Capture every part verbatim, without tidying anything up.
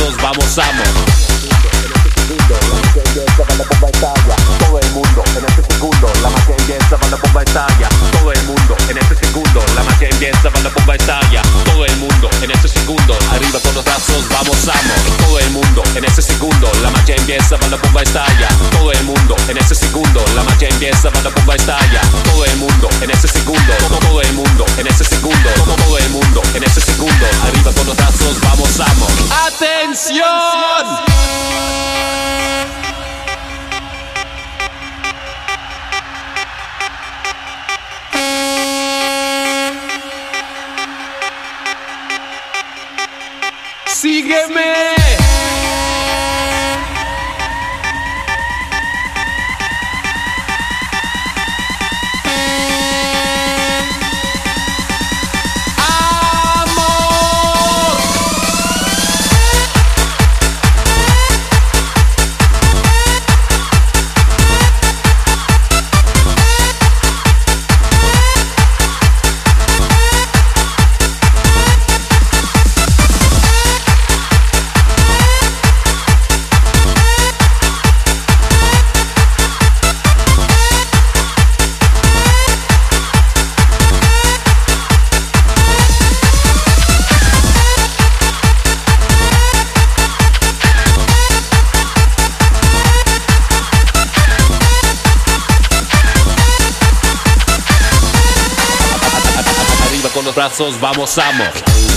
brazos, vamos, amor. Todo el mundo en este segundo, la magia empieza cuando la bomba estalla. Todo el mundo en este segundo, la magia empieza cuando la bomba estalla. Todo el mundo en ese segundo, arriba con los brazos, vamos, amor. Todo el mundo en ese segundo, la magia empieza cuando la bomba estalla. Todo el mundo en ese segundo, la magia empieza cuando la bomba estalla. Todo el mundo en ese segundo, todo el mundo en ese segundo, todo el mundo en ese segundo, arriba con los brazos, vamos, amor. ¡Atención! ¡Sígueme! Con los brazos, vamos, amor.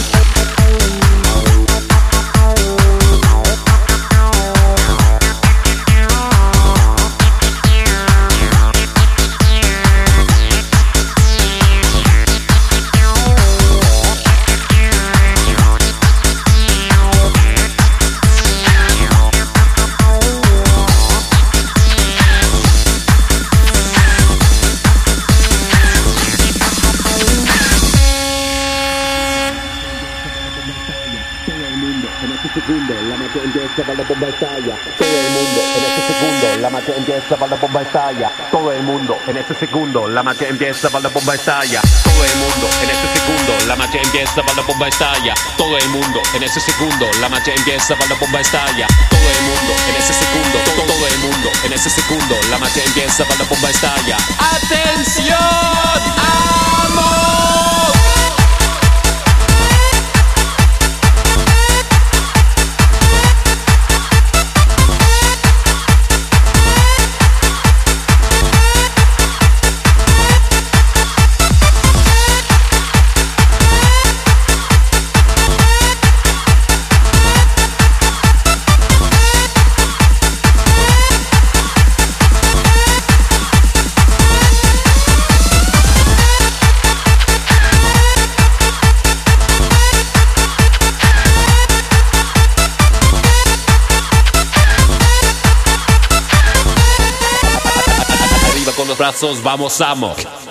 Segundo, la magia empieza cuando la bomba estalla. Todo el mundo en ese segundo, la magia empieza cuando la bomba estalla. Todo el mundo en ese segundo, la magia empieza cuando la bomba estalla. Todo el mundo en ese segundo, la magia empieza cuando la bomba estalla. Todo el mundo en ese segundo, la magia empieza cuando la bomba estalla. Todo el mundo en ese segundo, todo el mundo en ese segundo, la magia empieza cuando la bomba estalla. ¡Atención! ¡Amor! Con los brazos, vamos, amor.